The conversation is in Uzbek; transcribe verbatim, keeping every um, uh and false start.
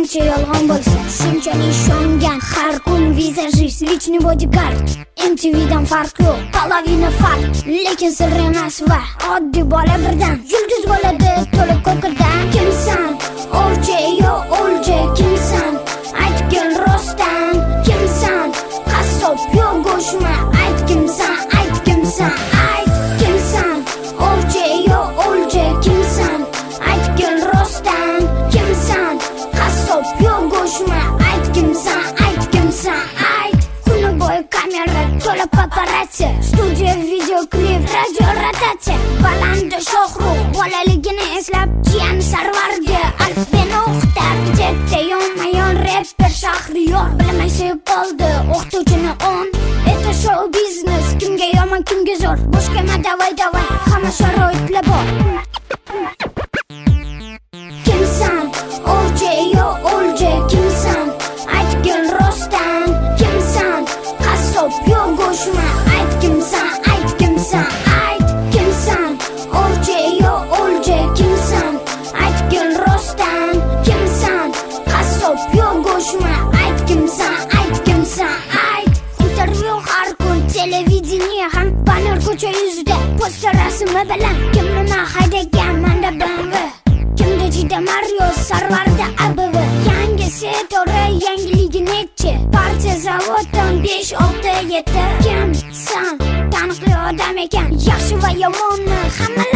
qancha yolg'on bo'lsa shunchalik ishongan. Har kun vizajist, lichni bodyguard. M T V'dan farq yo'q, polovina farq. Lekin sir emas va oddiy bola birdan yulduz bo'ladi to'liq ko'kirdan. Kimsan? O'lja yo o'lja kimsan? Aytgin rostdan. Kimsan? Qassob yo go'shma? Ayt kimsan? Ayt kimsan? Ayt kimsan? O'lja yo o'lja kimsan? Aytgin rostdan. Kimsan? Qassob yo go'shma? Ayt kimsan? Ayt kimsan? Ayt. Kuni bo'yi kamera to'la paparazzi, studiya, video klip, radio rotatsiya. Balanda Shohrux bolaligini eslab jiyan Sarvarga alfbeni o'qitar. Jetda yonma-yon rapper Shahriyor bilmay sevib qoldi o'qituvchini on. Это show biznes, kimga yomon kimga zo'r. Boshqama davay davay, hamma sharoitlar bor. Kimsan? O'lja yo o'lja kimsan? Aytgin rostdan. Kimsan? Qassob yo go'shma? Ayt kimsan? Ayt kimsan? Ayt kimsan? O'lja yo o'lja kimsan? Aytgin rostdan. Kimsan? Qassob yo go'shma? Ayt kimsan? Ayt kimsan? Ayt. Intervyu har kun, televideniye ham, banner ko'cha yuzida, poster rasmi bilan. Kim nima haydagan manda B M W, kimda jida Mario, Sarvarda A B V. Yangisi to'g'ri, yangiligi nechi? Partiya zavoddan besh olti yetti. Kimsan? Taniqli odam ekan, yaxshi va yomonni hamma